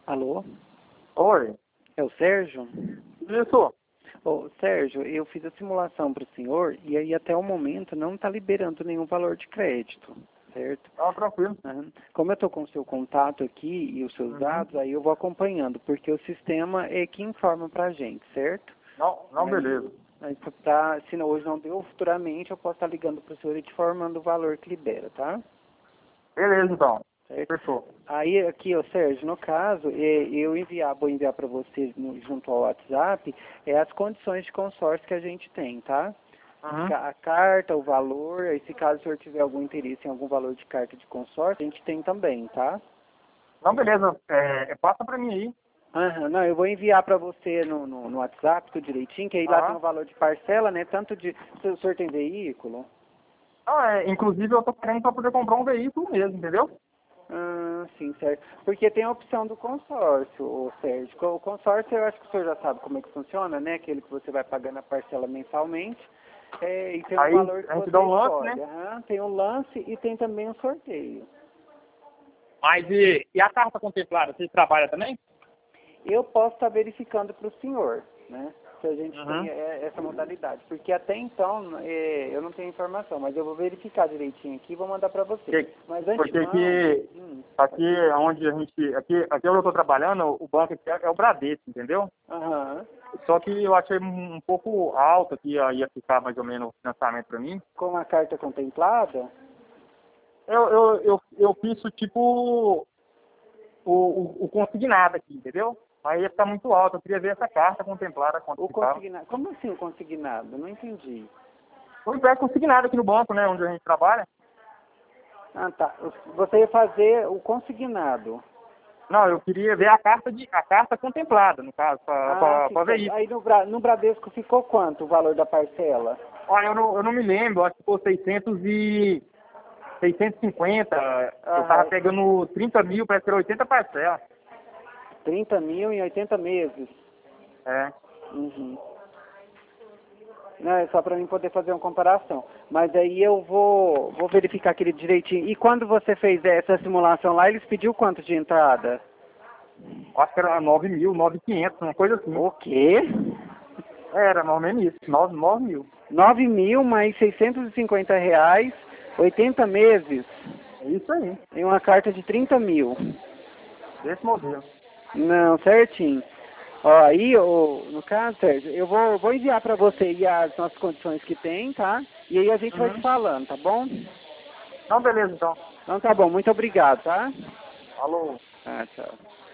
Alô? Oi. É o Sérgio? Isso. Ô, Sérgio, eu fiz a simulação para o senhor e aí até o momento não está liberando nenhum valor de crédito, certo? Tá tranquilo. Como eu estou com o seu contato aqui e os seus dados, aí eu vou acompanhando, porque o sistema é que informa para a gente, certo? Não, beleza. Aí, se não, hoje não deu, futuramente eu posso estar ligando para o senhor e te informando o valor que libera, tá? Beleza, então. Certo? Fechou. Aí aqui, ô Sérgio, no caso, vou enviar para você junto ao WhatsApp as condições de consórcio que a gente tem, tá? A carta, o valor, aí se caso o senhor tiver algum interesse em algum valor de carta de consórcio, a gente tem também, tá? Não, beleza. Passa pra mim aí. Não, eu vou enviar para você no WhatsApp tudo direitinho, que aí lá tem o valor de parcela, né? Tanto de... O senhor tem veículo? Inclusive eu tô querendo pra poder comprar um veículo mesmo, entendeu? Sim, certo. Porque tem a opção do consórcio, ô Sérgio. O consórcio, eu acho que o senhor já sabe como é que funciona, né? Aquele que você vai pagando a parcela mensalmente. E tem um Aí valor que a gente você dá um lance, escolhe. né? Tem um lance e tem também um sorteio. Mas e a carta contemplada, você trabalha também? Eu posso estar verificando para o senhor, né? Se a gente tem essa modalidade. Porque até então eu não tenho informação, mas eu vou verificar direitinho aqui e vou mandar para você. Mas antes Porque aqui onde a gente. Aqui onde eu tô trabalhando, o banco aqui é o Bradesco, entendeu? Só que eu achei um pouco alto que ia ficar mais ou menos o financiamento para mim. Com a carta contemplada? Eu fiz tipo o consignado aqui, entendeu? Aí ia ficar muito alto. Eu queria ver essa carta contemplada. O consignado? Como assim o consignado? Não entendi. O empréstimo consignado aqui no banco, né? Onde a gente trabalha. Tá. Você ia fazer o consignado. Não, eu queria ver a carta contemplada, no caso, para ver isso. Aí no Bradesco ficou quanto o valor da parcela? Olha, eu não me lembro, acho que ficou 650. Eu tava pegando 30 mil, parece que era 80 parcelas. 30 mil em 80 meses? Não, é só para mim poder fazer uma comparação. Mas aí eu vou verificar aquele direitinho. E quando você fez essa simulação lá, eles pediu quanto de entrada? Acho que era 9 mil, 9.500, uma coisa assim. O quê? Era, mais ou menos isso, 9 mil. 9 mil mais R$ 650, 80 meses. É isso aí. Em uma carta de 30 mil. Desse modelo. Não, certinho. Aí, no caso, Sérgio, eu vou enviar para você aí as nossas condições que tem, tá? E aí a gente vai te falando, tá bom? Não, beleza, então. Então tá bom, muito obrigado, tá? Falou. Tchau.